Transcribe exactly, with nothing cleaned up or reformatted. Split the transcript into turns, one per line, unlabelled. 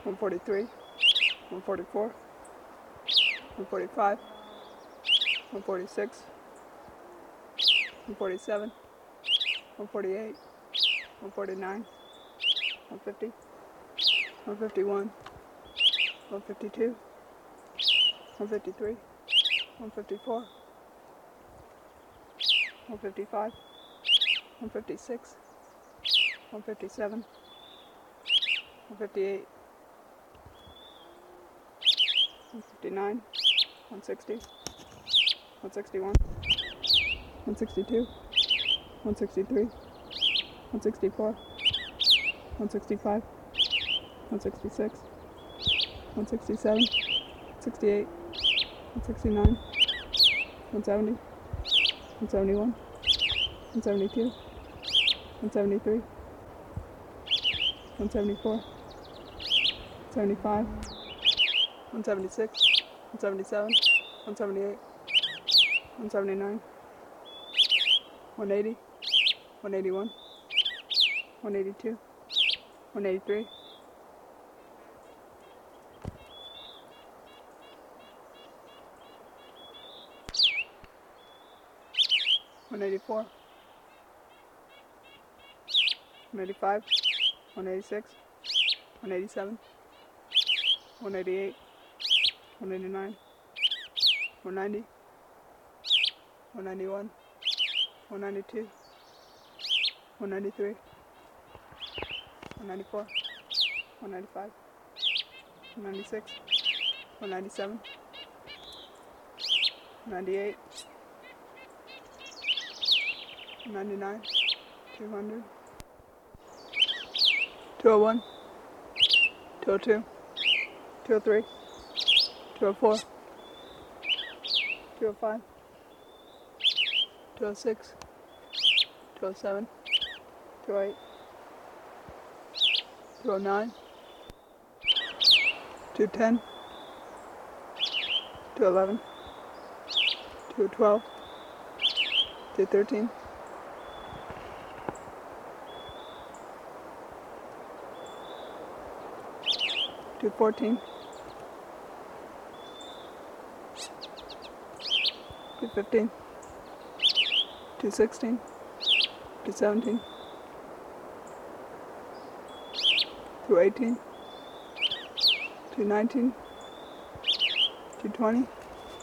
one forty-three, one forty-four, one forty-five, one forty-six, one forty-seven, one forty-eight, one forty-nine, one fifty, one fifty-one, one fifty-two, one fifty-three, one fifty-four, one fifty-five, one fifty-six, one fifty-seven, one fifty-eight, one fifty-nine, one sixty, one sixty-one, one sixty-two, one sixty-three, one sixty-four, one sixty-five, one sixty-six, one sixty-seven, sixty-eight, one sixty-nine, one seventy, one seventy-one, one seventy-two, one seventy-three, one seventy-four, seventy-five, one seventy-six, one seventy-seven, one seventy-eight, one seventy-nine, one eighty, one eighty-one, one eighty-two, one eighty-three, one eighty-four, one eighty-five, one eighty-six, one eighty-seven, one eighty-eight, one eighty-nine, one ninety, one ninety-one, one ninety-two, one ninety-three, one ninety-four, one ninety-five, one ninety-six, one ninety-seven, one ninety-eight, one ninety-nine, two hundred, two oh one, two oh two, two oh three, two oh four, two oh five, two oh six, two oh seven, two oh eight, two oh nine, two ten, two eleven, two twelve, two thirteen, two fourteen, two fifteen, two sixteen, two seventeen, two eighteen, two nineteen, two twenty,